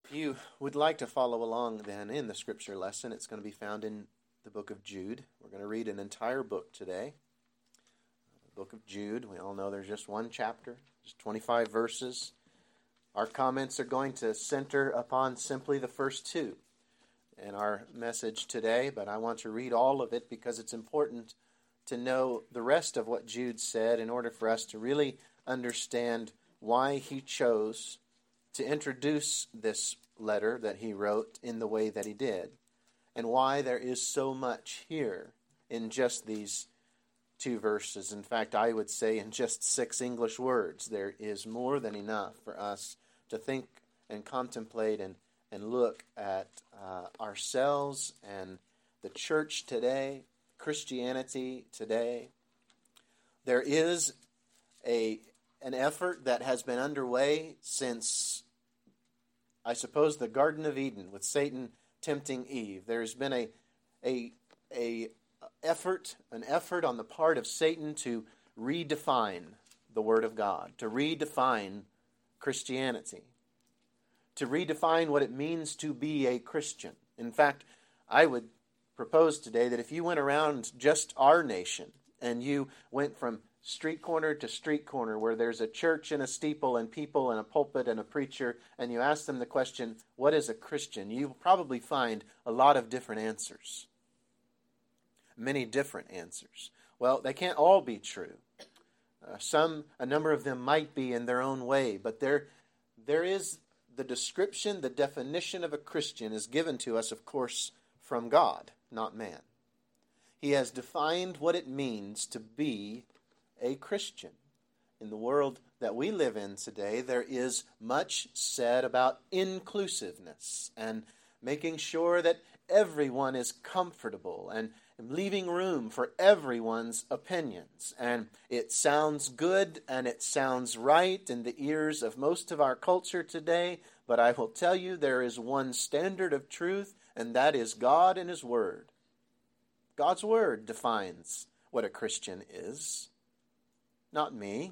If you would like to follow along then in the scripture lesson, it's going to be found in the book of Jude. We're going to read an entire book today. The book of Jude, we all know there's just one chapter, just 25 verses. Our comments are going to center upon simply the first two in our message today, but I want to read all of it because it's important to know the rest of what Jude said in order for us to really understand why he chose to introduce this letter that he wrote in the way that he did, and why there is so much here in just these two verses. In fact, I would say in just 6 English words, there is more than enough for us to think and contemplate and look at ourselves and the church today, Christianity today. There is an effort that has been underway since, I suppose, the Garden of Eden with Satan tempting Eve. There's been an effort on the part of Satan to redefine the Word of God, to redefine Christianity, to redefine what it means to be a Christian. In fact, I would propose today that if you went around just our nation and you went from street corner to street corner where there's a church and a steeple and people and a pulpit and a preacher, and you ask them the question, what is a Christian? You'll probably find a lot of different answers. Many different answers. Well, they can't all be true. A number of them might be in their own way, but there is the description, the definition of a Christian is given to us, of course, from God, not man. He has defined what it means to be a Christian. In the world that we live in today, there is much said about inclusiveness and making sure that everyone is comfortable and leaving room for everyone's opinions. And it sounds good and it sounds right in the ears of most of our culture today, but I will tell you there is one standard of truth, and that is God and His Word. God's Word defines what a Christian is. Not me,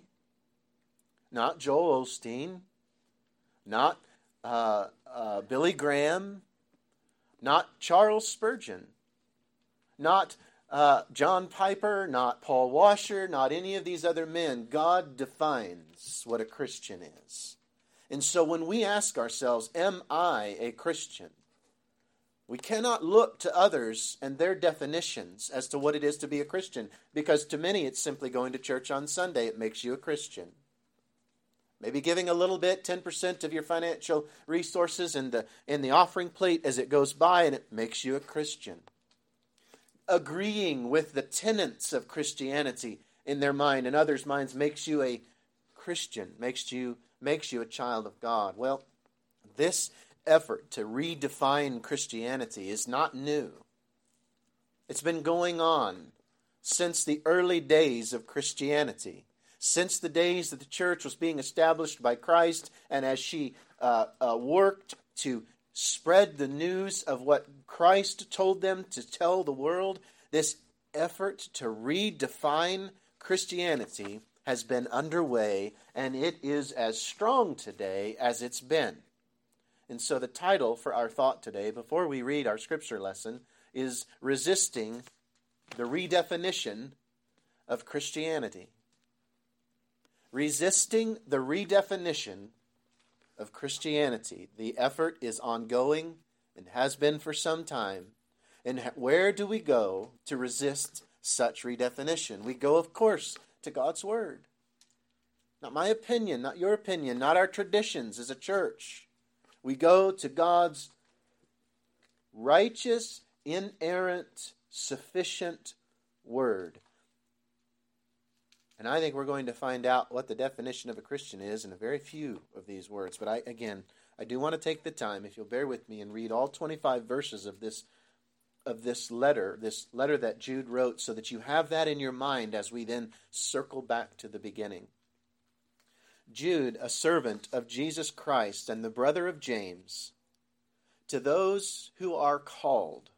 not Joel Osteen, not Billy Graham, not Charles Spurgeon, not John Piper, not Paul Washer, not any of these other men. God defines what a Christian is. And so when we ask ourselves, am I a Christian? We cannot look to others and their definitions as to what it is to be a Christian, because to many it's simply going to church on Sunday. It makes you a Christian. Maybe giving a little bit, 10% of your financial resources in the offering plate as it goes by, and it makes you a Christian. Agreeing with the tenets of Christianity in their mind and others' minds makes you a Christian, makes you a child of God. Well, this effort to redefine Christianity is not new. It's been going on since the early days of Christianity, since the days that the church was being established by Christ, and as she worked to spread the news of what Christ told them to tell the world. This effort to redefine Christianity has been underway, and it is as strong today as it's been. And so the title for our thought today, before we read our scripture lesson, is Resisting the Redefinition of Christianity. Resisting the redefinition of Christianity. The effort is ongoing and has been for some time. And where do we go to resist such redefinition? We go, of course, to God's Word. Not my opinion, not your opinion, not our traditions as a church. We go to God's righteous, inerrant, sufficient Word. And I think we're going to find out what the definition of a Christian is in a very few of these words. But I do want to take the time, if you'll bear with me, and read all 25 verses of this letter that Jude wrote, so that you have that in your mind as we then circle back to the beginning. Jude, a servant of Jesus Christ and the brother of James, to those who are called,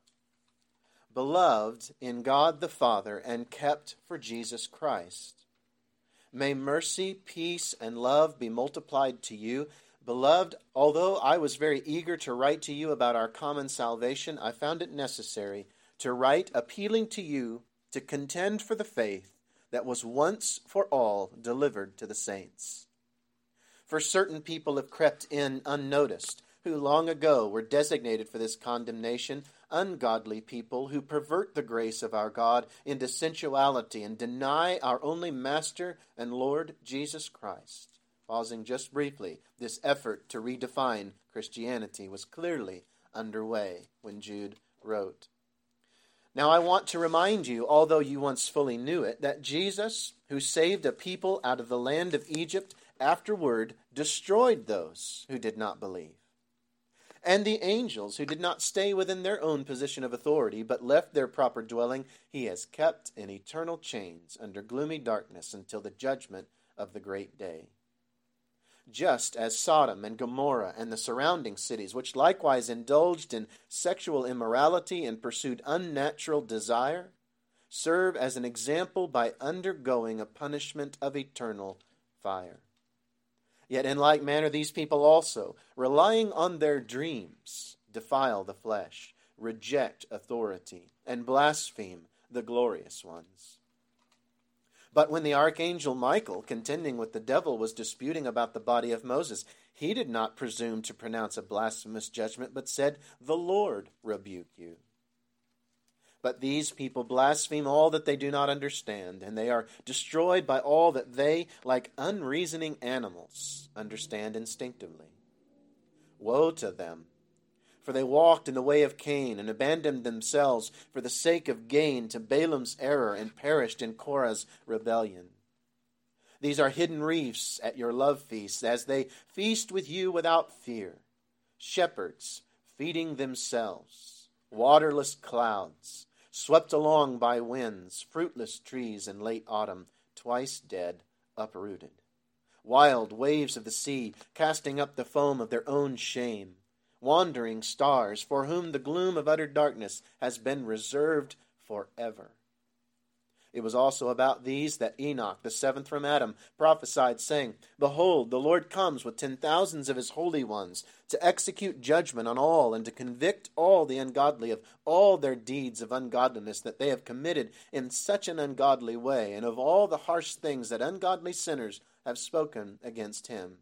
beloved in God the Father, and kept for Jesus Christ. May mercy, peace, and love be multiplied to you, Beloved, although I was very eager to write to you about our common salvation, I found it necessary to write appealing to you to contend for the faith that was once for all delivered to the saints. For certain people have crept in unnoticed, who long ago were designated for this condemnation, ungodly people who pervert the grace of our God into sensuality and deny our only Master and Lord Jesus Christ. Pausing just briefly, this effort to redefine Christianity was clearly underway when Jude wrote. Now I want to remind you, although you once fully knew it, that Jesus, who saved a people out of the land of Egypt, afterward destroyed those who did not believe. And the angels who did not stay within their own position of authority, but left their proper dwelling, he has kept in eternal chains under gloomy darkness until the judgment of the great day. Just as Sodom and Gomorrah and the surrounding cities, which likewise indulged in sexual immorality and pursued unnatural desire, serve as an example by undergoing a punishment of eternal fire. Yet in like manner these people also, relying on their dreams, defile the flesh, reject authority, and blaspheme the glorious ones. But when the archangel Michael, contending with the devil, was disputing about the body of Moses, he did not presume to pronounce a blasphemous judgment, but said, "The Lord rebuke you." But these people blaspheme all that they do not understand, and they are destroyed by all that they, like unreasoning animals, understand instinctively. Woe to them! For they walked in the way of Cain and abandoned themselves for the sake of gain to Balaam's error and perished in Korah's rebellion. These are hidden reefs at your love feasts as they feast with you without fear. Shepherds feeding themselves, waterless clouds, swept along by winds, fruitless trees in late autumn, twice dead, uprooted. Wild waves of the sea casting up the foam of their own shame. Wandering stars, for whom the gloom of utter darkness has been reserved forever. It was also about these that Enoch, the seventh from Adam, prophesied, saying, "Behold, the Lord comes with 10,000s of his holy ones, to execute judgment on all, and to convict all the ungodly of all their deeds of ungodliness that they have committed in such an ungodly way, and of all the harsh things that ungodly sinners have spoken against him."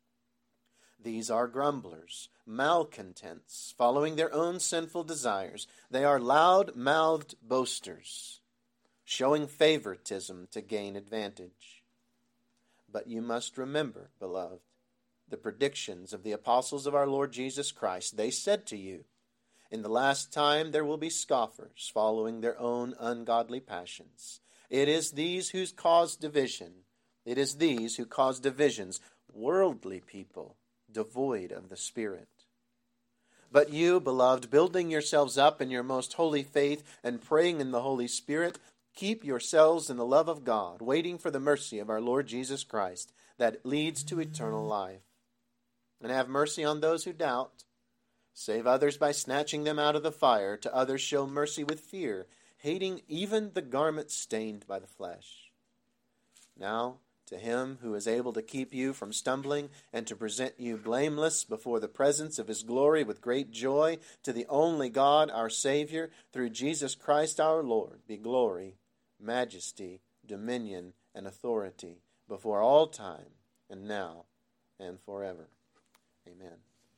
These are grumblers, malcontents, following their own sinful desires. They are loud-mouthed boasters, showing favoritism to gain advantage. But you must remember, beloved, the predictions of the apostles of our Lord Jesus Christ. They said to you, "In the last time there will be scoffers, following their own ungodly passions." It is these who cause division. It is these who cause divisions, worldly people, devoid of the Spirit. But you, beloved, building yourselves up in your most holy faith and praying in the Holy Spirit, keep yourselves in the love of God, waiting for the mercy of our Lord Jesus Christ that leads to eternal life. And have mercy on those who doubt. Save others by snatching them out of the fire. To others show mercy with fear, hating even the garment stained by the flesh. Now, to him who is able to keep you from stumbling and to present you blameless before the presence of his glory with great joy, to the only God, our Savior, through Jesus Christ our Lord, be glory, majesty, dominion, and authority before all time, and now, and forever. Amen.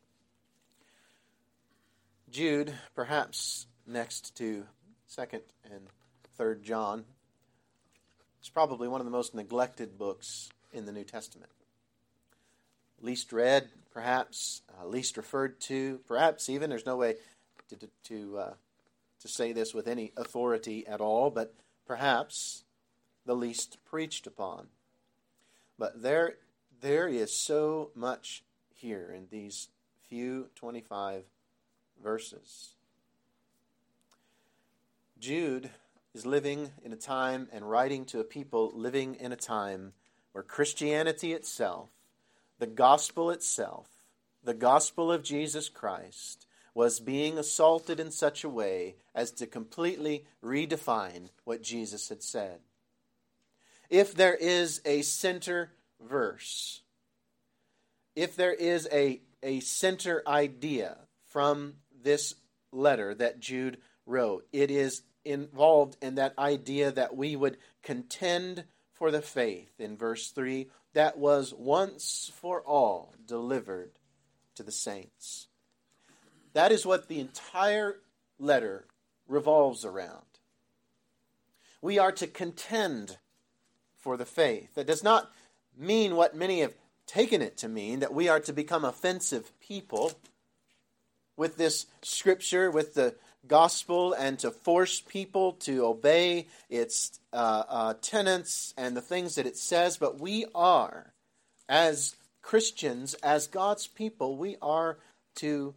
Jude, perhaps next to 2nd and 3rd John, it's probably one of the most neglected books in the New Testament. Least read, perhaps, least referred to, perhaps even, there's no way to say this with any authority at all, but perhaps the least preached upon. But there is so much here in these few 25 verses. Jude is living in a time and writing to a people living in a time where Christianity itself, the gospel itself, the gospel of Jesus Christ, was being assaulted in such a way as to completely redefine what Jesus had said. If there is a center verse if there is a center idea from this letter that Jude wrote, it is involved in that idea that we would contend for the faith in verse 3 that was once for all delivered to the saints. That is what the entire letter revolves around. We are to contend for the faith. That does not mean what many have taken it to mean, that we are to become offensive people with this scripture, with the gospel, and to force people to obey its tenets and the things that it says. But we are, as Christians, as God's people, we are to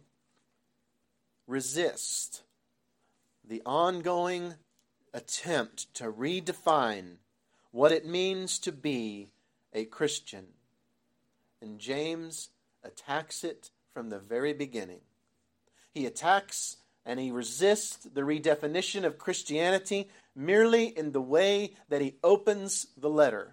resist the ongoing attempt to redefine what it means to be a Christian. And James attacks it from the very beginning. He attacks and he resists the redefinition of Christianity merely in the way that he opens the letter.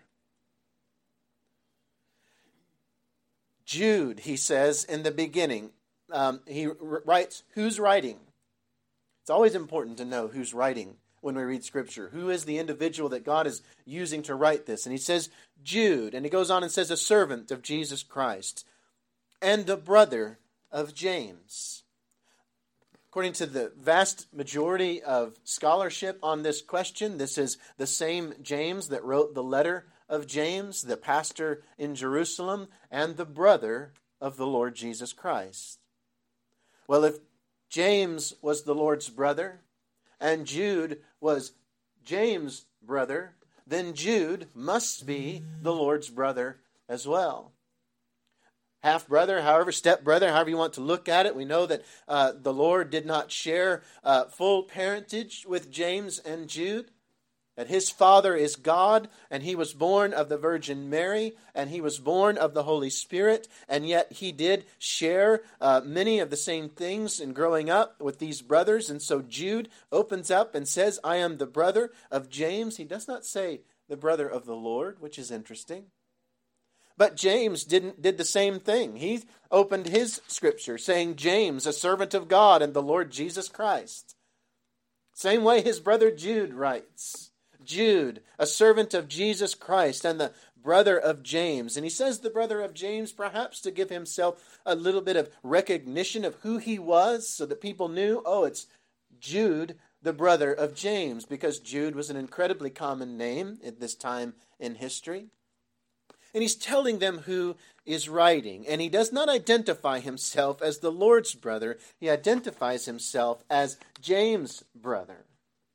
Jude, he says in the beginning, he writes, who's writing? It's always important to know who's writing when we read Scripture. Who is the individual that God is using to write this? And he says, Jude. And he goes on and says, a servant of Jesus Christ and a brother of James. According to the vast majority of scholarship on this question, this is the same James that wrote the letter of James, the pastor in Jerusalem, and the brother of the Lord Jesus Christ. Well, if James was the Lord's brother, and Jude was James' brother, then Jude must be the Lord's brother as well. Half-brother, however, step-brother, however you want to look at it. We know that the Lord did not share full parentage with James and Jude. That his father is God, and he was born of the Virgin Mary, and he was born of the Holy Spirit, and yet he did share many of the same things in growing up with these brothers. And so Jude opens up and says, I am the brother of James. He does not say the brother of the Lord, which is interesting. But James did the same thing. He opened his scripture saying, James, a servant of God and the Lord Jesus Christ. Same way his brother Jude writes. Jude, a servant of Jesus Christ and the brother of James. And he says the brother of James perhaps to give himself a little bit of recognition of who he was so that people knew, oh, it's Jude, the brother of James, because Jude was an incredibly common name at this time in history. And he's telling them who is writing. And he does not identify himself as the Lord's brother. He identifies himself as James' brother.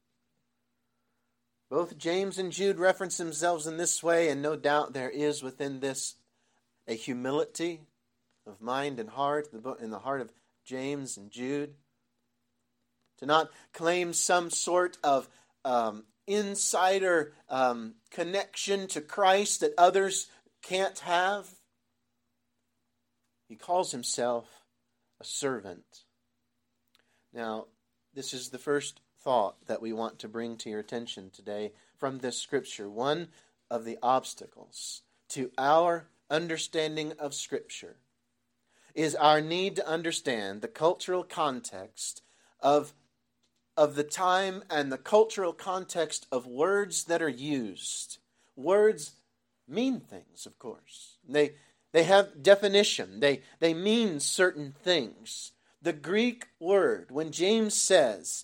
Both James and Jude reference themselves in this way, and no doubt there is within this a humility of mind and heart in the heart of James and Jude. To not claim some sort of insider connection to Christ that others can't have. He calls himself a servant. Now, this is the first thought that we want to bring to your attention today from this scripture. One of the obstacles to our understanding of Scripture is our need to understand the cultural context of the time and the cultural context of words that are used. Words mean things, of course. They have definition. They mean certain things. The Greek word, when Jude says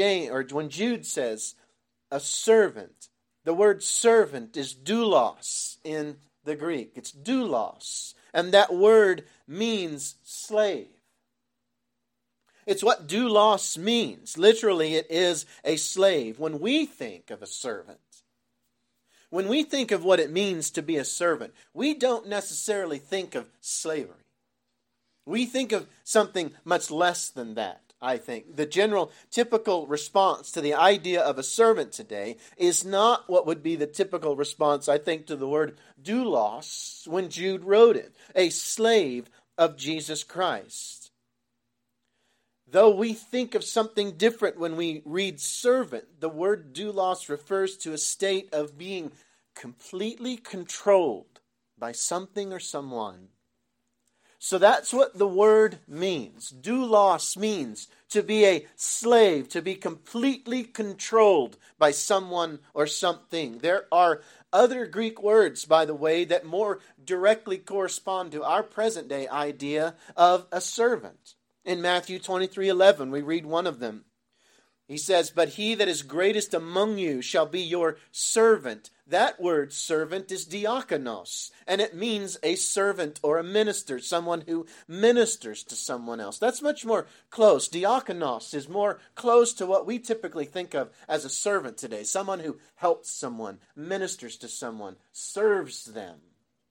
a servant, the word servant is doulos in the Greek. It's doulos. And that word means slave. It's what doulos means. Literally, it is a slave. When we think of a servant, when we think of what it means to be a servant, we don't necessarily think of slavery. We think of something much less than that, I think. The general, typical response to the idea of a servant today is not what would be the typical response, I think, to the word doulos when Jude wrote it, a slave of Jesus Christ. Though we think of something different when we read servant, the word doulos refers to a state of being completely controlled by something or someone. So that's what the word means. Doulos means to be a slave, to be completely controlled by someone or something. There are other Greek words, by the way, that more directly correspond to our present day idea of a servant. In Matthew 23:11, we read one of them. He says, "But he that is greatest among you shall be your servant." That word servant is diakonos, and it means a servant or a minister, someone who ministers to someone else. That's much more close. Diakonos is more close to what we typically think of as a servant today, someone who helps someone, ministers to someone, serves them.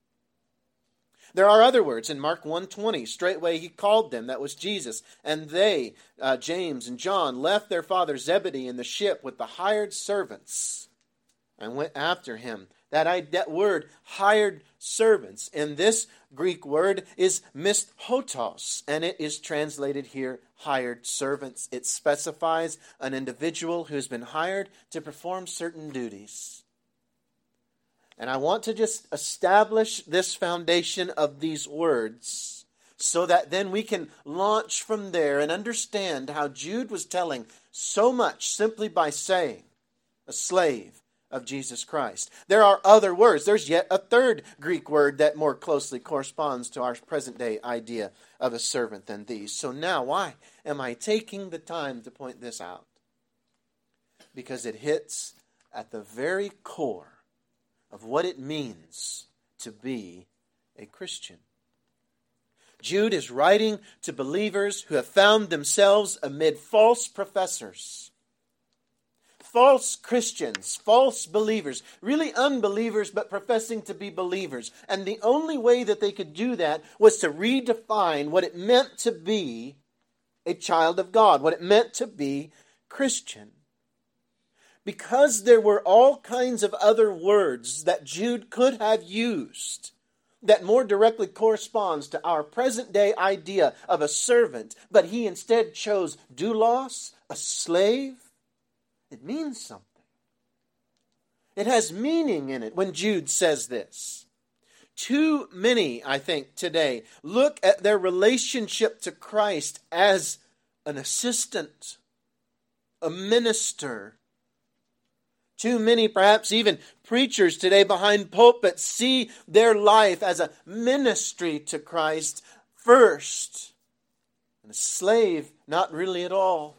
There are other words in Mark 1:20. Straightway he called them, that was Jesus, and they, James and John, left their father Zebedee in the ship with the hired servants and went after him. That word, hired servants, in this Greek word is mishotos, and it is translated here, hired servants. It specifies an individual who has been hired to perform certain duties. And I want to just establish this foundation of these words so that then we can launch from there and understand how Jude was telling so much simply by saying a slave of Jesus Christ. There are other words. There's yet a third Greek word that more closely corresponds to our present day idea of a servant than these. So now, why am I taking the time to point this out? Because it hits at the very core of what it means to be a Christian. Jude is writing to believers who have found themselves amid false professors, false Christians, false believers, really unbelievers but professing to be believers. And the only way that they could do that was to redefine what it meant to be a child of God, what it meant to be Christian. Because there were all kinds of other words that Jude could have used that more directly corresponds to our present day idea of a servant, but he instead chose doulos, a slave. It means something. It has meaning in it when Jude says this. Too many, I think, today look at their relationship to Christ as an assistant, a minister. Too many, perhaps even preachers today behind pulpits, see their life as a ministry to Christ first, and a slave not really at all.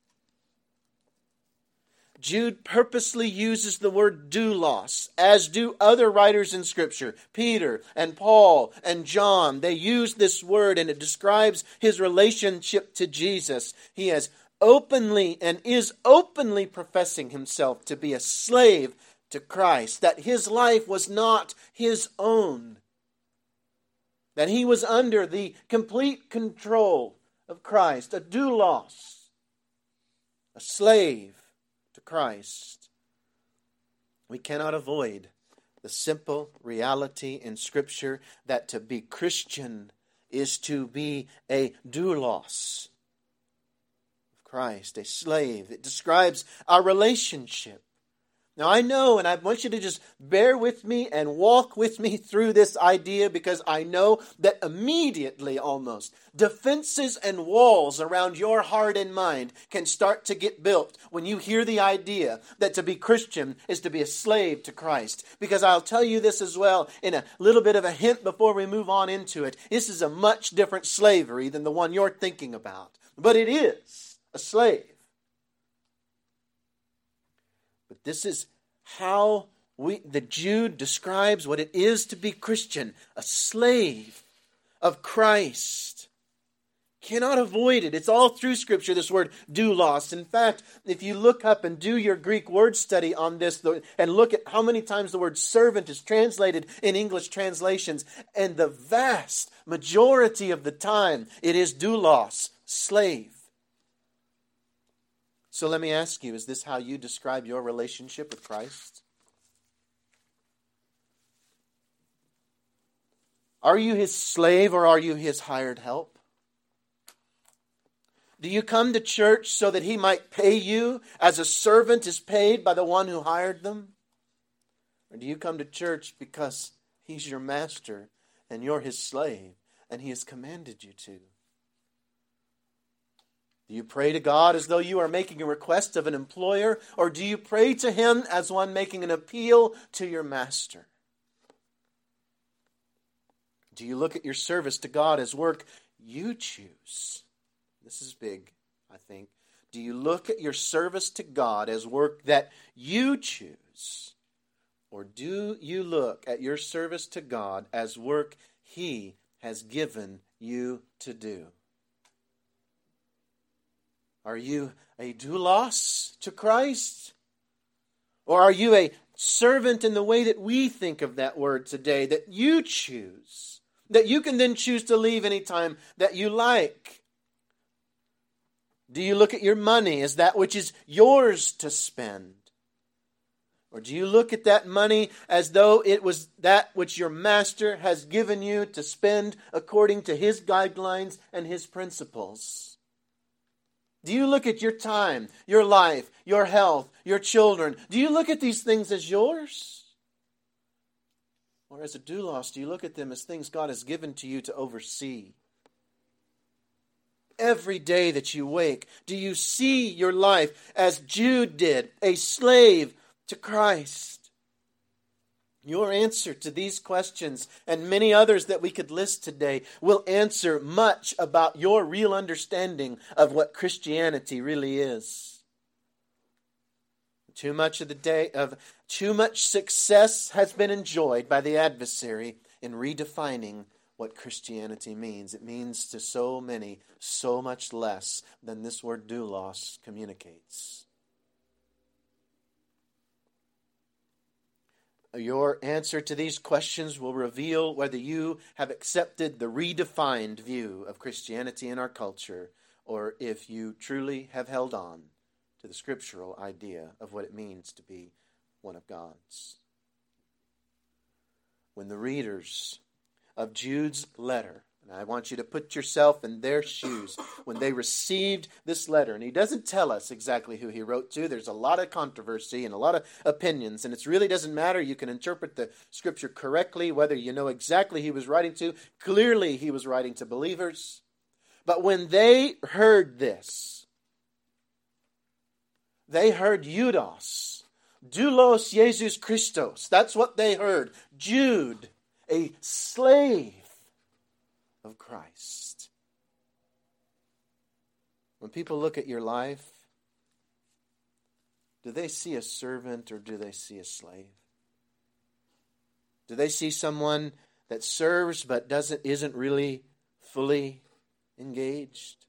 Jude purposely uses the word doulos, as do other writers in Scripture. Peter and Paul and John, they use this word and it describes his relationship to Jesus. He has openly and is openly professing himself to be a slave to Christ, that his life was not his own, that he was under the complete control of Christ, a doulos, a slave to Christ. We cannot avoid the simple reality in Scripture that to be Christian is to be a doulos of Christ, a slave. It describes our relationship. Now I know, and I want you to just bear with me and walk with me through this idea, because I know that immediately almost defenses and walls around your heart and mind can start to get built when you hear the idea that to be Christian is to be a slave to Christ. Because I'll tell you this as well in a little bit of a hint before we move on into it. This is a much different slavery than the one you're thinking about. But it is a slave. But this is how the Jude describes what it is to be Christian, a slave of Christ. Cannot avoid it. It's all through Scripture, this word doulos. In fact, if you look up and do your Greek word study on this and look at how many times the word servant is translated in English translations, and the vast majority of the time it is doulos, slave. So let me ask you, is this how you describe your relationship with Christ? Are you his slave or are you his hired help? Do you come to church so that he might pay you as a servant is paid by the one who hired them? Or do you come to church because he's your master and you're his slave? and He has commanded you to? Do you pray to God as though you are making a request of an employer, or do you pray to Him as one making an appeal to your master? Do you look at your service to God as work you choose? This is big, I think. Do you look at your service to God as work that you choose? Or do you look at your service to God as work He has given you to do? Are you a doulos to Christ? Or are you a servant in the way that we think of that word today, that you choose, that you can then choose to leave anytime that you like? Do you look at your money as that which is yours to spend? Or do you look at that money as though it was that which your master has given you to spend according to His guidelines and His principles? Do you look at your time, your life, your health, your children? Do you look at these things as yours? Or as a doulos, do you look at them as things God has given to you to oversee? Every day that you wake, do you see your life as Jude did, a slave to Christ? Your answer to these questions and many others that we could list today will answer much about your real understanding of what Christianity really is. Too much success has been enjoyed by the adversary in redefining what Christianity means. It means to so many so much less than this word doulos communicates. Your answer to these questions will reveal whether you have accepted the redefined view of Christianity in our culture, or if you truly have held on to the scriptural idea of what it means to be one of God's. When the readers of Jude's letter, and I want you to put yourself in their shoes, when they received this letter, and he doesn't tell us exactly who he wrote to. There's a lot of controversy and a lot of opinions, and it really doesn't matter. You can interpret the scripture correctly, whether you know exactly who he was writing to. Clearly, he was writing to believers. But when they heard this, they heard Judas, doulos Jesus Christos. That's what they heard. Jude, a slave of Christ. When people look at your life, do they see a servant or do they see a slave? Do they see someone that serves but isn't really fully engaged?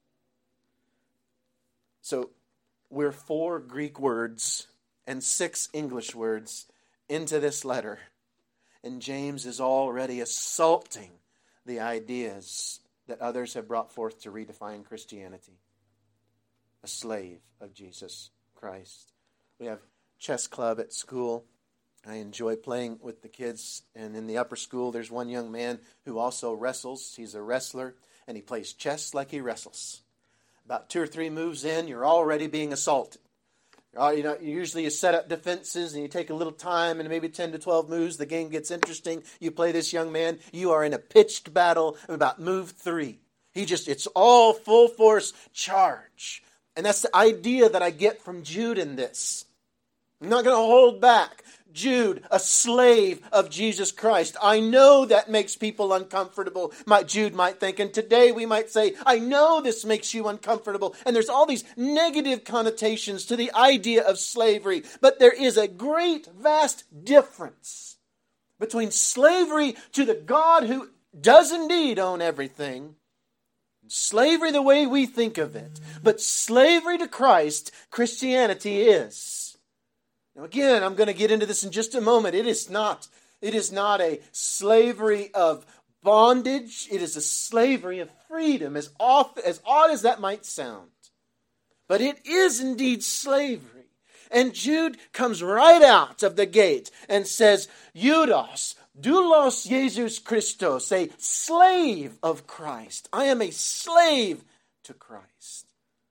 So we're 4 Greek words and 6 English words into this letter, and James is already assaulting the ideas that others have brought forth to redefine Christianity. A slave of Jesus Christ. We have chess club at school. I enjoy playing with the kids. And in the upper school, there's one young man who also wrestles. He's a wrestler, and he plays chess like he wrestles. About 2 or 3 moves in, you're already being assaulted. Usually you set up defenses and you take a little time, and maybe 10 to 12 moves, the game gets interesting. You play this young man. You are in a pitched battle about move 3. It's all full force charge. And that's the idea that I get from Jude in this. I'm not going to hold back. Jude, a slave of Jesus Christ. I know that makes people uncomfortable. Jude might think, and today we might say, I know this makes you uncomfortable. And there's all these negative connotations to the idea of slavery. But there is a great, vast difference between slavery to the God who does indeed own everything, slavery the way we think of it, but slavery to Christ, Christianity is. Now again, I'm going to get into this in just a moment. It is not a slavery of bondage. It is a slavery of freedom, as odd as that might sound. But it is indeed slavery. And Jude comes right out of the gate and says, Judas, doulos Jesus Christos, a slave of Christ. I am a slave to Christ.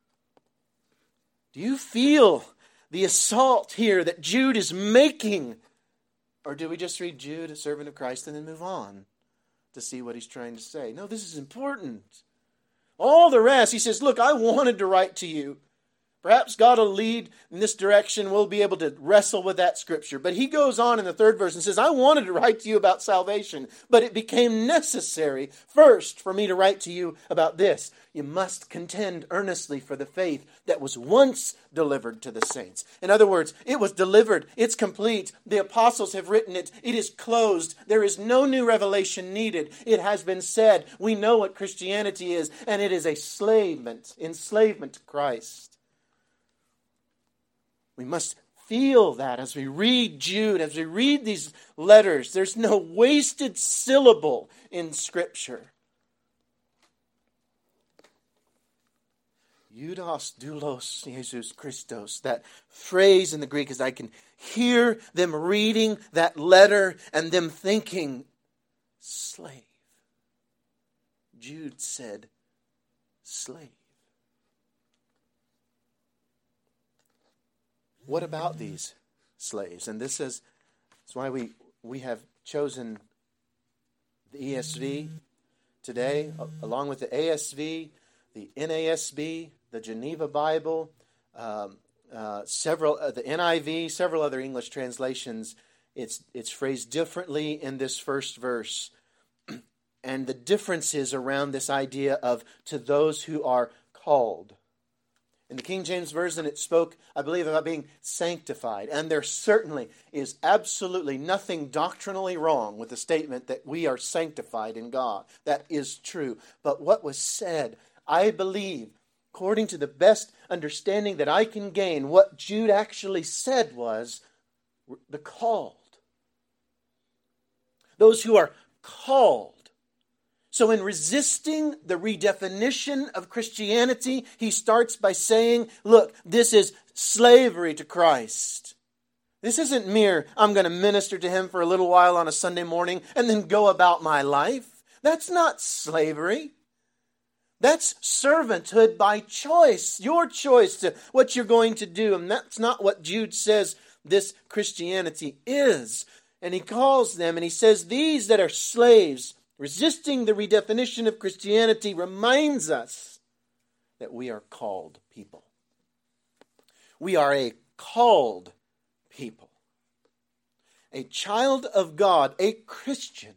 Do you feel the assault here that Jude is making? Or do we just read Jude, a servant of Christ, and then move on? to see what he's trying to say. No, this is important. All the rest, he says, look, I wanted to write to you. Perhaps God will lead in this direction. We'll be able to wrestle with that scripture. But he goes on in the third verse and says, I wanted to write to you about salvation, but it became necessary first for me to write to you about this. You must contend earnestly for the faith that was once delivered to the saints. In other words, it was delivered. It's complete. The apostles have written it. It is closed. There is no new revelation needed. It has been said. We know what Christianity is, and it is enslavement to Christ. We must feel that as we read Jude, as we read these letters. There's no wasted syllable in Scripture. Iudos doulos Jesus Christos. That phrase in the Greek is I can hear them reading that letter and them thinking, slave. Jude said, slave. What about these slaves? And this is that's why we have chosen the ESV today, along with the ASV, the NASB, the Geneva Bible, several the NIV, several other English translations. It's phrased differently in this first verse, and the difference is around this idea of to those who are called. In the King James Version, it spoke, I believe, about being sanctified. And there certainly is absolutely nothing doctrinally wrong with the statement that we are sanctified in God. That is true. But what was said, I believe, according to the best understanding that I can gain, what Jude actually said was the called. Those who are called. So in resisting the redefinition of Christianity, he starts by saying, look, this is slavery to Christ. This isn't mere, I'm going to minister to him for a little while on a Sunday morning and then go about my life. That's not slavery. That's servanthood by choice, your choice to what you're going to do. And that's not what Jude says this Christianity is. And he calls them and he says, these that are slaves, resisting the redefinition of Christianity reminds us that we are called people. We are a called people. A child of God, a Christian.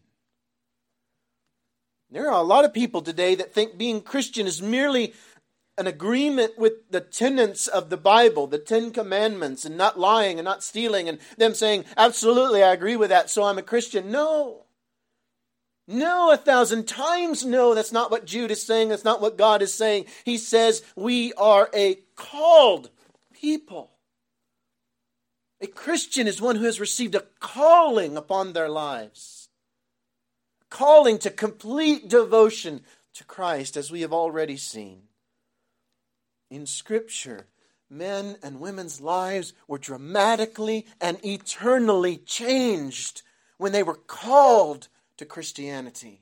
There are a lot of people today that think being Christian is merely an agreement with the tenets of the Bible, the Ten Commandments, and not lying and not stealing, and them saying, absolutely, I agree with that, so I'm a Christian. No. No, 1,000 times no. That's not what Jude is saying. That's not what God is saying. He says we are a called people. A Christian is one who has received a calling upon their lives. Calling to complete devotion to Christ, as we have already seen. In Scripture, men and women's lives were dramatically and eternally changed when they were called to Christianity.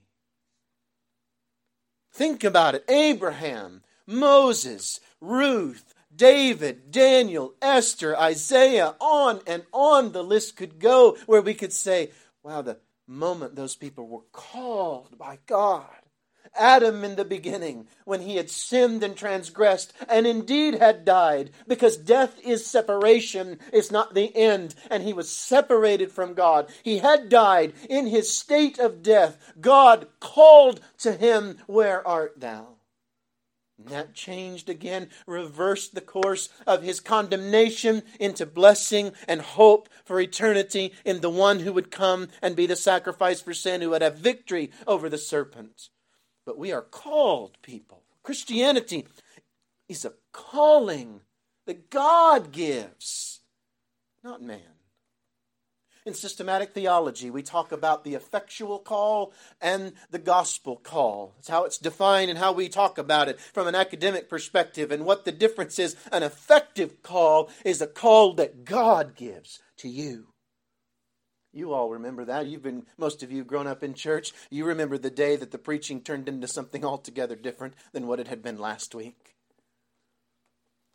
Think about it. Abraham, Moses, Ruth, David, Daniel, Esther, Isaiah, on and on the list could go, where we could say, wow, the moment those people were called by God. Adam in the beginning, when he had sinned and transgressed, and indeed had died, because death is separation, is not the end, and he was separated from God. He had died in his state of death. God called to him, where art thou? And that changed again, reversed the course of his condemnation into blessing and hope for eternity in the one who would come and be the sacrifice for sin, who would have victory over the serpent. But we are called people. Christianity is a calling that God gives, not man. In systematic theology, we talk about the effectual call and the gospel call. It's how it's defined and how we talk about it from an academic perspective. And what the difference is, an effective call is a call that God gives to you. You all remember that. Most of you have grown up in church. You remember the day that the preaching turned into something altogether different than what it had been last week.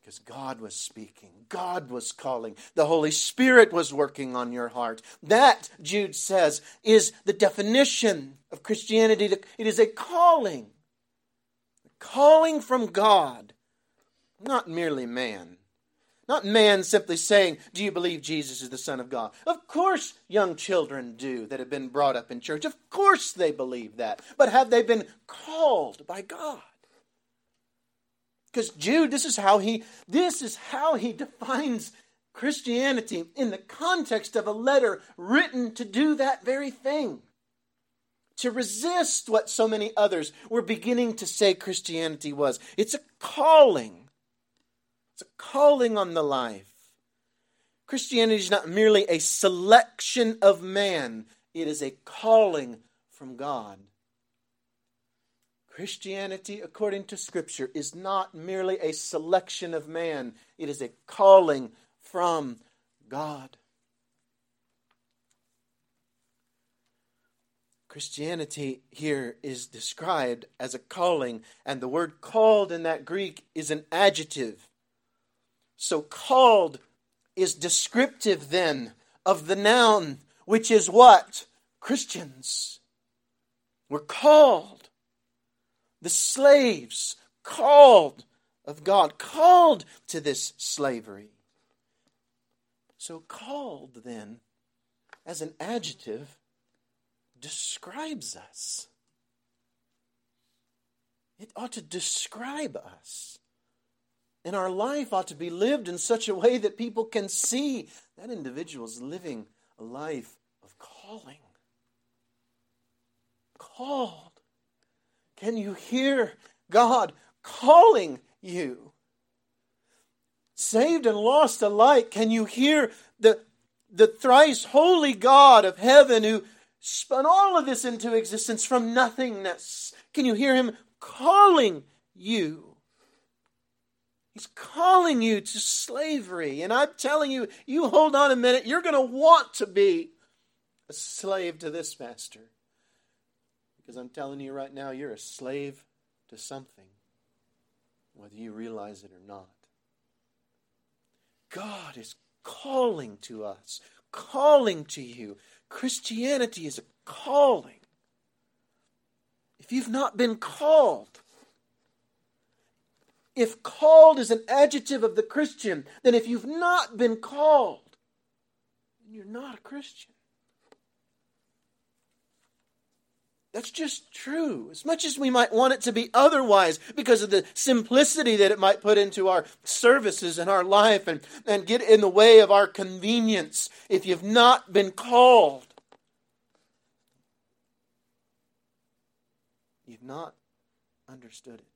Because God was speaking. God was calling. The Holy Spirit was working on your heart. That, Jude says, is the definition of Christianity. It is a calling. A calling from God. Not merely man. Not man simply saying, do you believe Jesus is the Son of God? Of course young children do that have been brought up in church. Of course they believe that. But have they been called by God? Because Jude, this is how he defines Christianity in the context of a letter written to do that very thing. To resist what so many others were beginning to say Christianity was. It's a calling. It's a calling on the life. Christianity is not merely a selection of man. It is a calling from God. Christianity, according to Scripture, is not merely a selection of man. It is a calling from God. Christianity here is described as a calling, and the word called in that Greek is an adjective. So called is descriptive then of the noun, which is what? Christians. We're called. The slaves called of God, called to this slavery. So called then, as an adjective, describes us. It ought to describe us. And our life ought to be lived in such a way that people can see that individual is living a life of calling. Called. Can you hear God calling you? Saved and lost alike, can you hear the thrice holy God of heaven who spun all of this into existence from nothingness? Can you hear him calling you? He's calling you to slavery. And I'm telling you, you hold on a minute, you're going to want to be a slave to this master. Because I'm telling you right now, you're a slave to something, whether you realize it or not. God is calling to us, calling to you. Christianity is a calling. If you've not been called, if called is an adjective of the Christian, then if you've not been called, then you're not a Christian. That's just true. As much as we might want it to be otherwise because of the simplicity that it might put into our services and our life and get in the way of our convenience, if you've not been called, you've not understood it.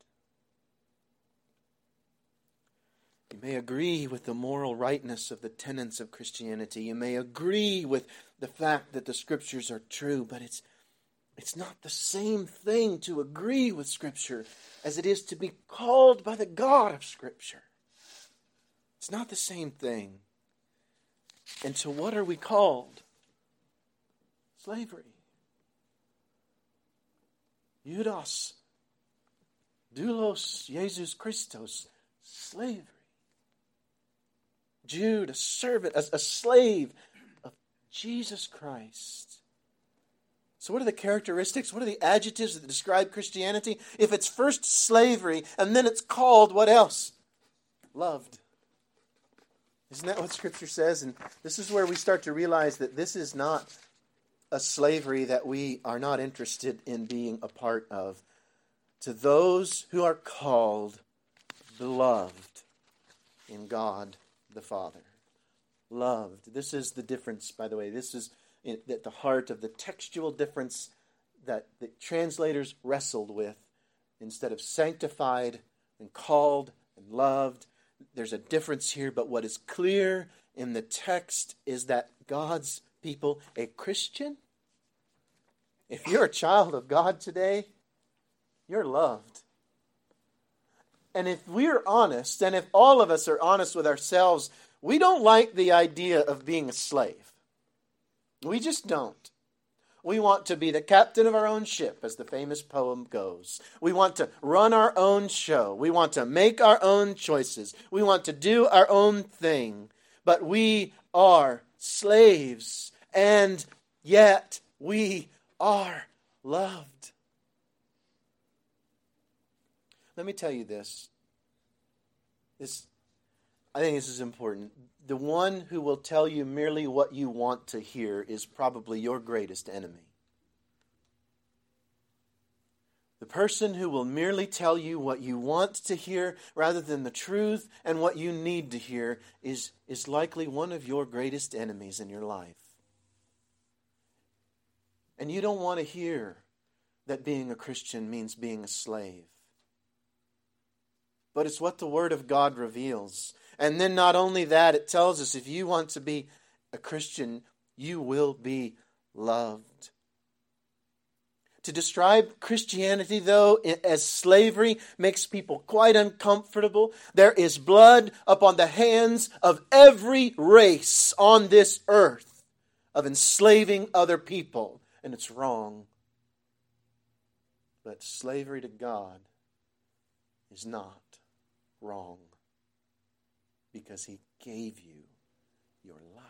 You may agree with the moral rightness of the tenets of Christianity. You may agree with the fact that the Scriptures are true, but it's not the same thing to agree with Scripture as it is to be called by the God of Scripture. It's not the same thing. And to what are we called? Slavery. Judas, doulos Jesus Christos, slavery. Jude, a servant, a slave of Jesus Christ. So what are the characteristics? What are the adjectives that describe Christianity? If it's first slavery and then it's called, what else? Loved. Isn't that what Scripture says? And this is where we start to realize that this is not a slavery that we are not interested in being a part of. To those who are called, beloved in God the Father. Loved. This is the difference, by the way. This is at the heart of the textual difference that the translators wrestled with. Instead of sanctified and called and loved, there's a difference here, but what is clear in the text is that God's people, a Christian, if you're a child of God today, you're loved. And if we're honest, and if all of us are honest with ourselves, we don't like the idea of being a slave. We just don't. We want to be the captain of our own ship, as the famous poem goes. We want to run our own show. We want to make our own choices. We want to do our own thing. But we are slaves, and yet we are loved. Let me tell you this. I think this is important. The one who will tell you merely what you want to hear is probably your greatest enemy. The person who will merely tell you what you want to hear rather than the truth and what you need to hear is likely one of your greatest enemies in your life. And you don't want to hear that being a Christian means being a slave. But it's what the Word of God reveals. And then not only that, it tells us if you want to be a Christian, you will be loved. To describe Christianity, though, as slavery makes people quite uncomfortable. There is blood upon the hands of every race on this earth of enslaving other people, and it's wrong. But slavery to God is not wrong, because He gave you your life.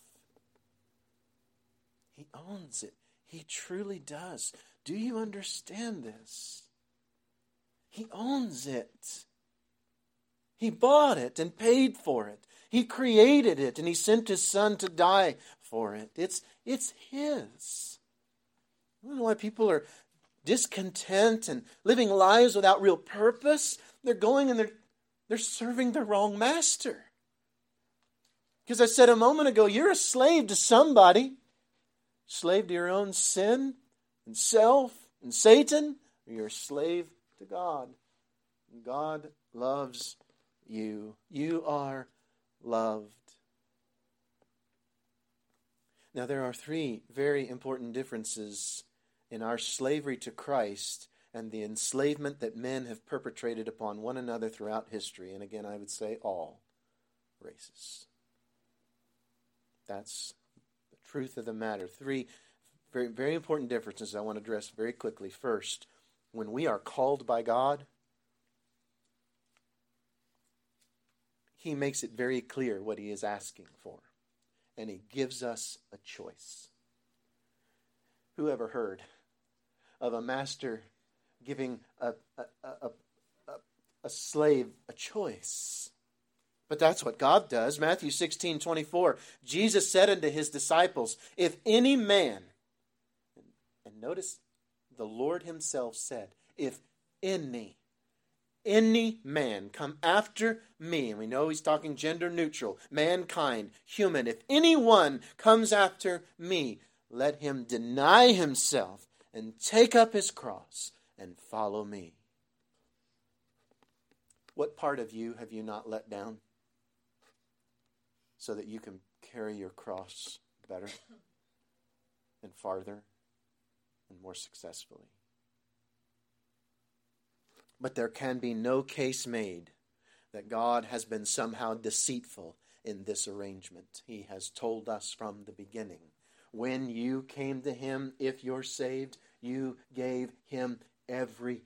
He owns it. He truly does. Do you understand this? He owns it. He bought it and paid for it. He created it and He sent His Son to die for it. It's His. I don't know why people are discontent and living lives without real purpose. They're going and they're serving the wrong master. Because I said a moment ago, you're a slave to somebody. Slave to your own sin and self and Satan. Or you're a slave to God. And God loves you. You are loved. Now there are three very important differences in our slavery to Christ and the enslavement that men have perpetrated upon one another throughout history. And again, I would say all races. That's the truth of the matter. Three very, very important differences I want to address very quickly. First, when we are called by God, He makes it very clear what He is asking for. And He gives us a choice. Who ever heard of a master giving a slave a choice? But that's what God does. Matthew 16:24, Jesus said unto His disciples, if any man, and notice the Lord Himself said, if any man come after me, and we know He's talking gender neutral, mankind, human, if anyone comes after me, let him deny himself and take up his cross and follow me. What part of you have you not let down so that you can carry your cross better and farther and more successfully? But there can be no case made that God has been somehow deceitful in this arrangement. He has told us from the beginning. When you came to Him, if you're saved, you gave Him everything.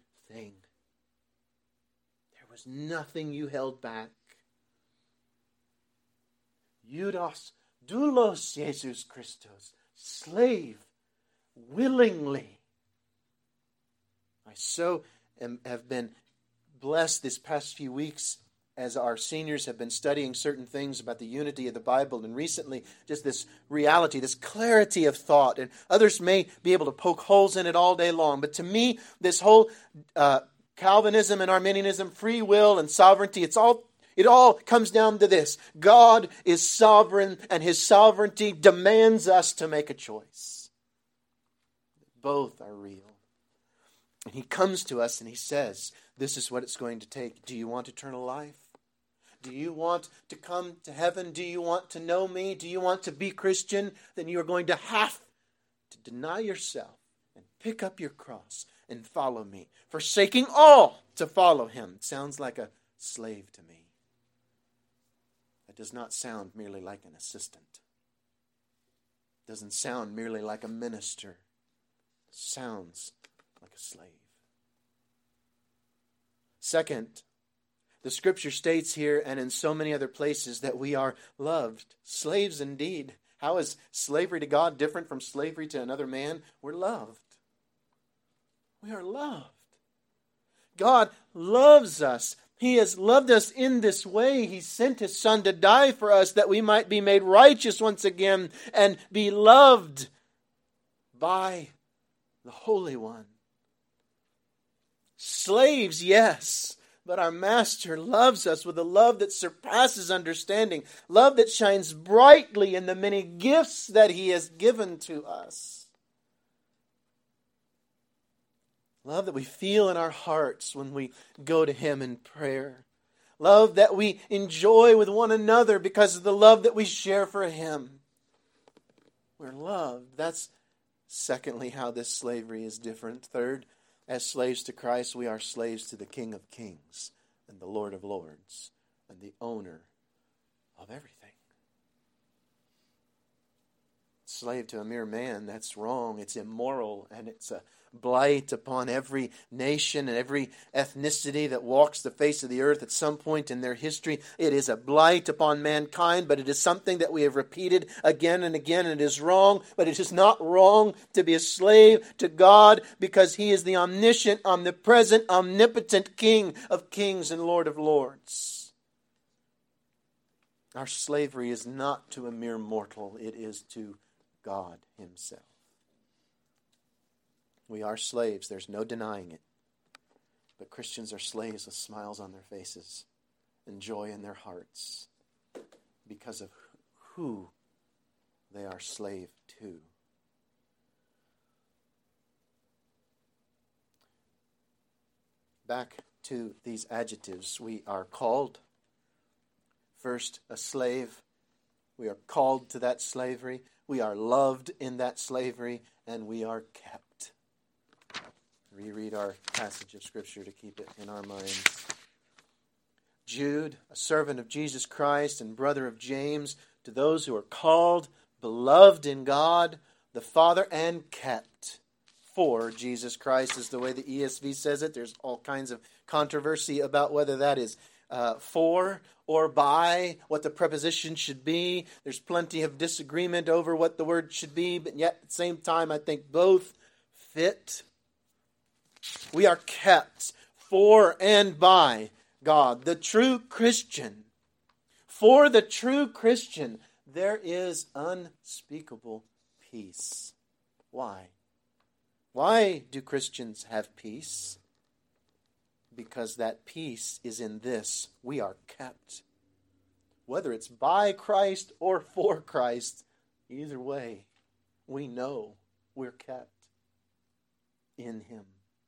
There was nothing you held back. Judas, doulos Jesus Christos, slave, willingly. I have been blessed this past few weeks as our seniors have been studying certain things about the unity of the Bible, and recently just this reality, this clarity of thought, and others may be able to poke holes in it all day long, but to me, this whole Calvinism and Arminianism, free will and sovereignty, it all comes down to this. God is sovereign, and His sovereignty demands us to make a choice. Both are real. And He comes to us and He says, this is what it's going to take. Do you want eternal life? Do you want to come to heaven? Do you want to know me? Do you want to be Christian? Then you are going to have to deny yourself and pick up your cross and follow me. Forsaking all to follow Him. Sounds like a slave to me. That does not sound merely like an assistant. Doesn't sound merely like a minister. sounds like a slave. Second, the Scripture states here and in so many other places that we are loved. Slaves indeed. How is slavery to God different from slavery to another man? We're loved. We are loved. God loves us. He has loved us in this way. He sent His Son to die for us that we might be made righteous once again and be loved by the Holy One. Slaves, yes, but our Master loves us with a love that surpasses understanding, love that shines brightly in the many gifts that He has given to us. Love that we feel in our hearts when we go to Him in prayer. Love that we enjoy with one another because of the love that we share for Him. We're loved. That's secondly how this slavery is different. Third, as slaves to Christ, we are slaves to the King of Kings and the Lord of Lords and the owner of everything. Slave to a mere man, that's wrong. It's immoral, and it's a blight upon every nation and every ethnicity that walks the face of the earth at some point in their history. It is a blight upon mankind, but it is something that we have repeated again and again. It is wrong, but it is not wrong to be a slave to God because He is the omniscient, omnipresent, omnipotent King of kings and Lord of lords. Our slavery is not to a mere mortal. It is to God Himself. We are slaves. There's no denying it. But Christians are slaves with smiles on their faces and joy in their hearts because of who they are slave to. Back to these adjectives. We are called. First, a slave. We are called to that slavery. We are loved in that slavery. And we are kept. Reread our passage of Scripture to keep it in our minds. Jude, a servant of Jesus Christ and brother of James, to those who are called, beloved in God, the Father, and kept for Jesus Christ is the way the ESV says it. There's all kinds of controversy about whether that is for or by, what the preposition should be. There's plenty of disagreement over what the word should be, but yet at the same time I think both fit. We are kept for and by God. The true Christian. For the true Christian, there is unspeakable peace. Why? Why do Christians have peace? Because that peace is in this. We are kept. Whether it's by Christ or for Christ, either way, we know we're kept in Him.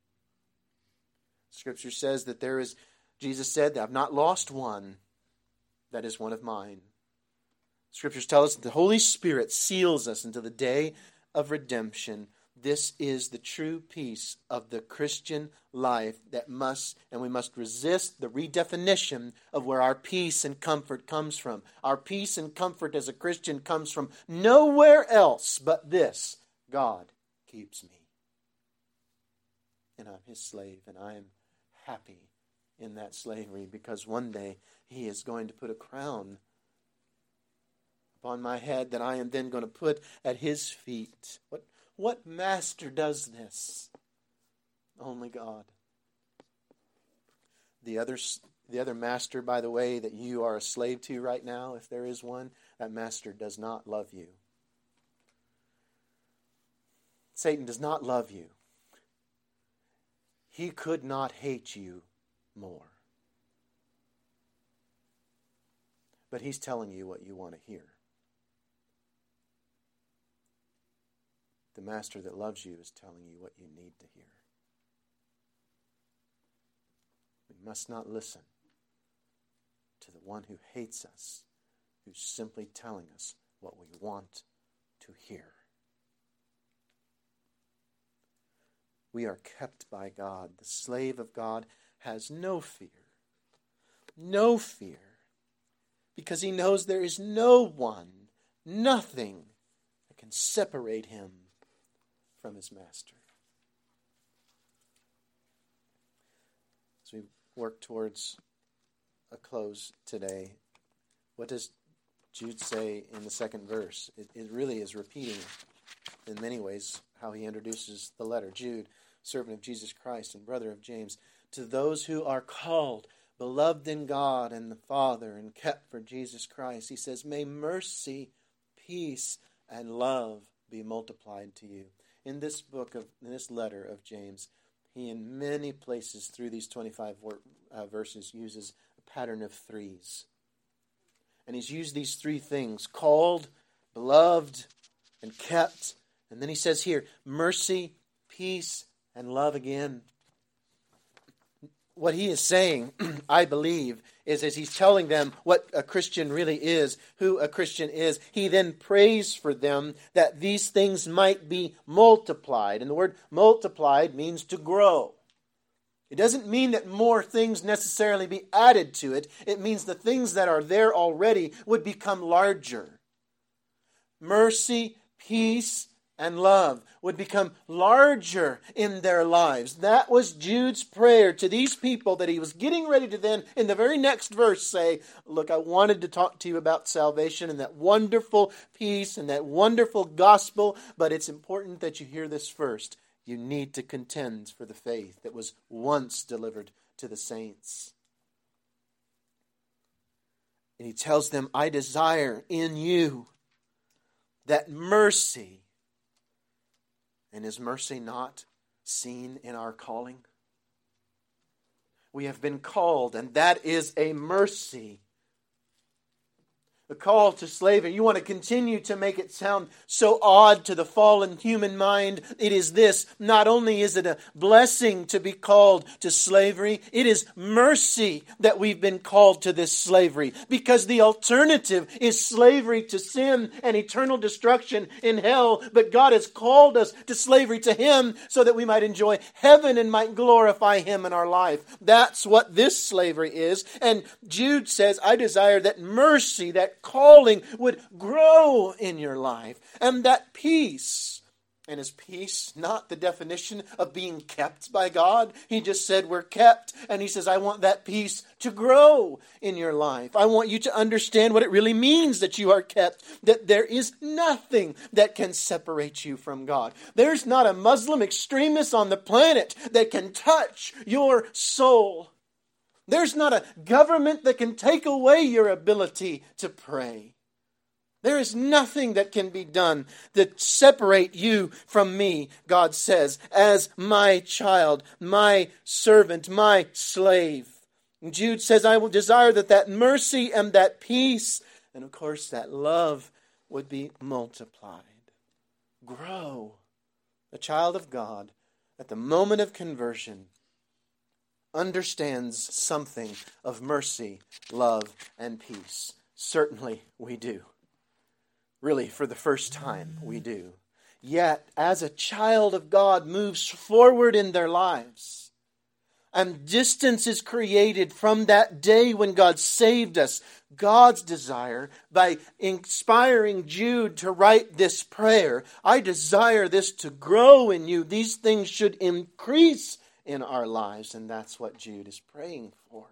Scripture says that Jesus said that I've not lost one that is one of mine. Scriptures tell us that the Holy Spirit seals us until the day of redemption. This is the true peace of the Christian life we must resist the redefinition of where our peace and comfort comes from. Our peace and comfort as a Christian comes from nowhere else but this. God keeps me. And I'm His slave, and I am happy in that slavery because one day He is going to put a crown upon my head that I am then going to put at His feet. What master does this? Only God. The other master, by the way, that you are a slave to right now, if there is one, that master does not love you. Satan does not love you. He could not hate you more. But he's telling you what you want to hear. The master that loves you is telling you what you need to hear. We must not listen to the one who hates us, who's simply telling us what we want to hear. We are kept by God. The slave of God has no fear. No fear. Because he knows there is no one, nothing that can separate him from his master. work towards a close today, what does Jude say in the second verse? It really is repeating in many ways how he introduces the letter. Jude, servant of Jesus Christ and brother of James, to those who are called, beloved in God and the Father, and kept for Jesus Christ, he says, may mercy, peace, and love be multiplied to you. In this letter of James, he in many places through these 25 verses uses a pattern of threes. And he's used these three things: called, beloved, and kept. And then he says here, mercy, peace, and love again. What he is saying, I believe, is as he's telling them what a Christian really is, who a Christian is, he then prays for them that these things might be multiplied. And the word multiplied means to grow. It doesn't mean that more things necessarily be added to it. It means the things that are there already would become larger. Mercy, peace, and love would become larger in their lives. That was Jude's prayer to these people that he was getting ready to then, in the very next verse, say, look, I wanted to talk to you about salvation and that wonderful peace and that wonderful gospel, but it's important that you hear this first. You need to contend for the faith that was once delivered to the saints. And he tells them, I desire in you that mercy. And is mercy not seen in our calling? We have been called, and that is a mercy. The call to slavery. You want to continue to make it sound so odd to the fallen human mind. It is this. Not only is it a blessing to be called to slavery, it is mercy that we've been called to this slavery. Because the alternative is slavery to sin and eternal destruction in hell. But God has called us to slavery to Him so that we might enjoy heaven and might glorify Him in our life. That's what this slavery is. And Jude says, I desire that mercy, that calling would grow in your life, and that peace. And is peace not the definition of being kept by God? He just said we're kept, and he says, I want that peace to grow in your life. I want you to understand what it really means that you are kept, that there is nothing that can separate you from God. There's not a Muslim extremist on the planet that can touch your soul. There's not a government that can take away your ability to pray. There is nothing that can be done that separate you from me, God says, as my child, my servant, my slave. And Jude says, I will desire that mercy and that peace, and of course that love, would be multiplied. Grow. The child of God, at the moment of conversion, understands something of mercy, love, and peace. Certainly we do. Really, for the first time, we do. Yet, as a child of God moves forward in their lives, and distance is created from that day when God saved us, God's desire, by inspiring Jude to write this prayer, I desire this to grow in you. These things should increase in our lives, and that's what Jude is praying for.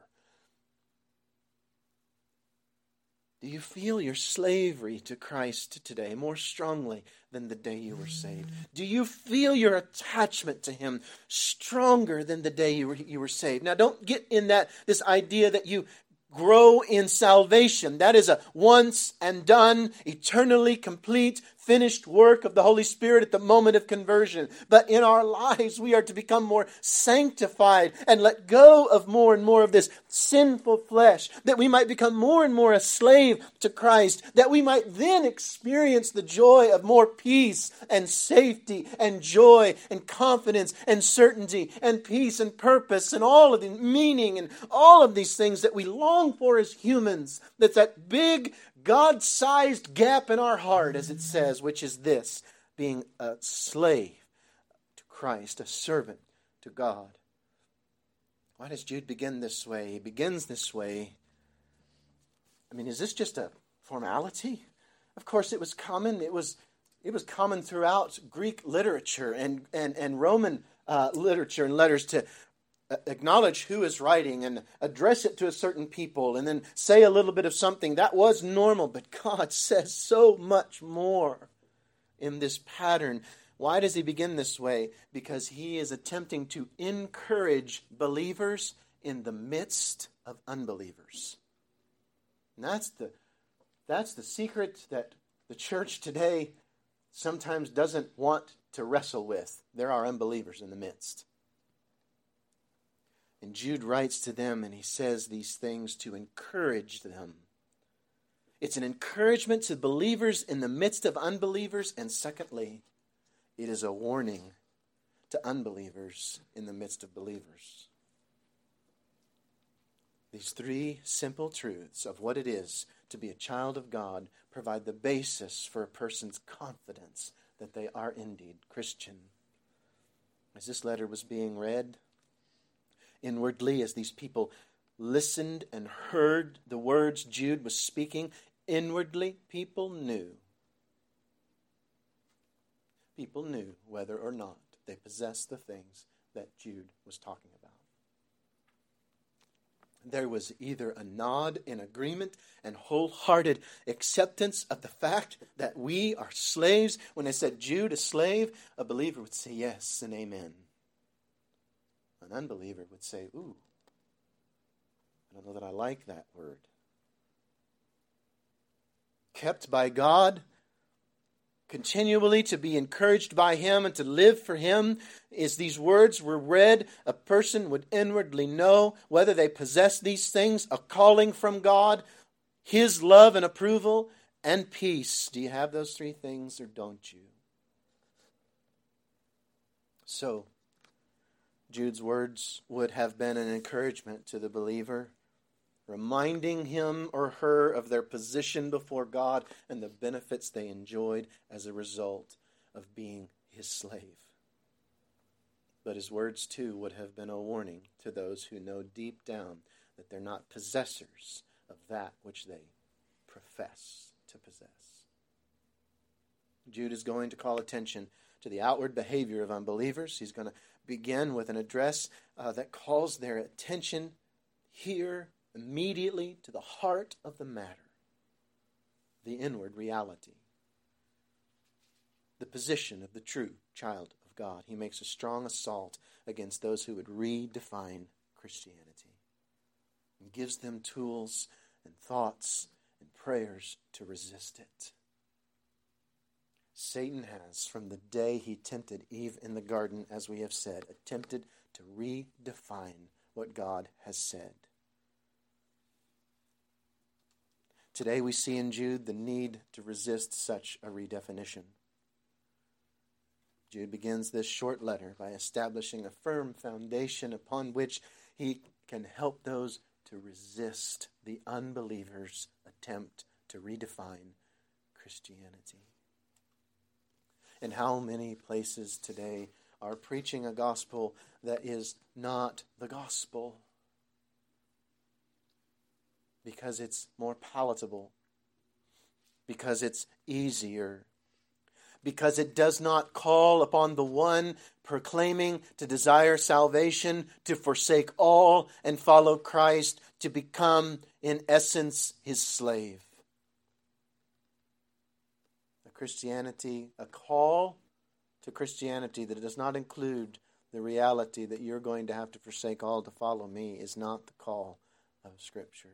Do you feel your slavery to Christ today more strongly than the day you were saved? Do you feel your attachment to Him stronger than the day you were saved? Now, don't get in this idea that you grow in salvation. That is a once and done, eternally complete, finished work of the Holy Spirit at the moment of conversion. But in our lives, we are to become more sanctified and let go of more and more of this sinful flesh, that we might become more and more a slave to Christ, that we might then experience the joy of more peace and safety and joy and confidence and certainty and peace and purpose and all of the meaning and all of these things that we long for as humans. That's that big God-sized gap in our heart, as it says, which is this: being a slave to Christ, a servant to God. Why does Jude begin this way? He begins this way. I mean, is this just a formality? Of course, it was common. It was common throughout Greek literature and Roman literature and letters to acknowledge who is writing and address it to a certain people and then say a little bit of something. That was normal, but God says so much more in this pattern. Why does he begin this way? Because he is attempting to encourage believers in the midst of unbelievers. And that's the secret that the church today sometimes doesn't want to wrestle with. There are unbelievers in the midst. And Jude writes to them and he says these things to encourage them. It's an encouragement to believers in the midst of unbelievers. And secondly, it is a warning to unbelievers in the midst of believers. These three simple truths of what it is to be a child of God provide the basis for a person's confidence that they are indeed Christian. As this letter was being read, inwardly, as these people listened and heard the words Jude was speaking, inwardly people knew. People knew whether or not they possessed the things that Jude was talking about. There was either a nod in agreement and wholehearted acceptance of the fact that we are slaves. When I said Jude, a slave, a believer would say yes and amen. An unbeliever would say, ooh, I don't know that I like that word. Kept by God, continually to be encouraged by him and to live for him. As these words were read, a person would inwardly know whether they possess these things, a calling from God, his love and approval, and peace. Do you have those three things or don't you? So, Jude's words would have been an encouragement to the believer, reminding him or her of their position before God and the benefits they enjoyed as a result of being his slave. But his words, too, would have been a warning to those who know deep down that they're not possessors of that which they profess to possess. Jude is going to call attention to the outward behavior of unbelievers. He's going to begin with an address that calls their attention here immediately to the heart of the matter, the inward reality, the position of the true child of God. He makes a strong assault against those who would redefine Christianity and gives them tools and thoughts and prayers to resist it. Satan has, from the day he tempted Eve in the garden, as we have said, attempted to redefine what God has said. Today we see in Jude the need to resist such a redefinition. Jude begins this short letter by establishing a firm foundation upon which he can help those to resist the unbeliever's attempt to redefine Christianity. And how many places today are preaching a gospel that is not the gospel? Because it's more palatable, because it's easier, because it does not call upon the one proclaiming to desire salvation to forsake all and follow Christ, to become, in essence, his slave. A call to Christianity that does not include the reality that you're going to have to forsake all to follow me is not the call of Scripture.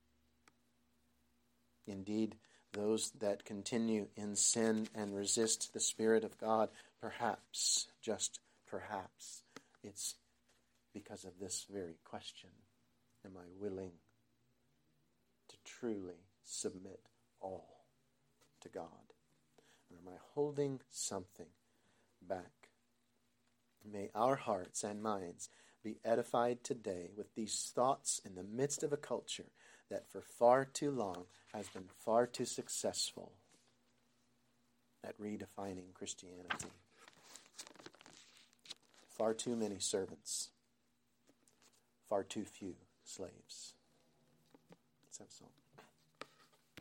Indeed, those that continue in sin and resist the Spirit of God, perhaps, just perhaps, it's because of this very question. Am I willing to truly submit all to God? Or am I holding something back? May our hearts and minds be edified today with these thoughts in the midst of a culture that for far too long has been far too successful at redefining Christianity. Far too many servants, far too few slaves. Let's have a song.